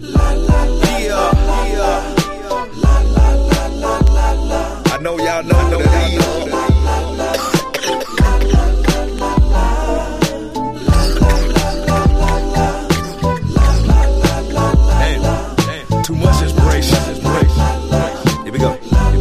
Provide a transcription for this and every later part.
I know y'all know that. Damn, too much inspiration. Here we go.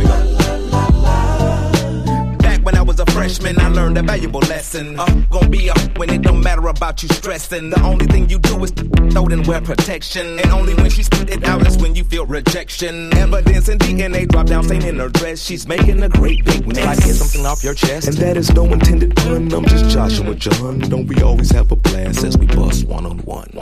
Back when I was a freshman, I learned a valuable lesson. Gonna be up when it don't matter about you stressing. The only thing you do is throw and wear protection. And only when she spit it out is when you feel rejection. Evidence and DNA drop down, stain in her dress. She's making a great big mess. Like get something off your chest. And that is no intended pun. I'm just Joshua John. Don't we always have a blast as we bust one-on-one.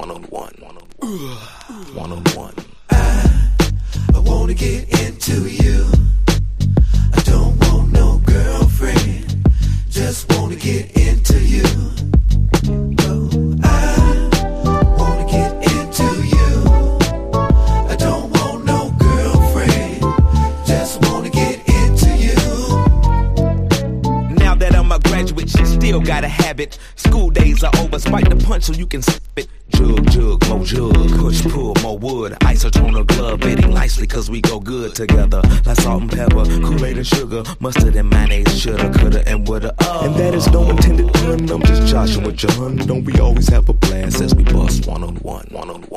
I wanna get into you. I don't want no girlfriend. Just wanna get into you. Oh, I wanna get into you. I don't want no girlfriend. Just wanna get into you. Now that I'm a graduate, she still got a habit. School days are over, spike the punch so you can spit. Jug, more jug, push, pull, more wood. Isotone glove, fitting nicely cause we go good together. Like salt and pepper, Kool-Aid and sugar, mustard and mayonnaise, shoulda, coulda, and woulda. And that is no intended pun. I'm just Joshua John. Don't we always have a blast as we bust one-on-one.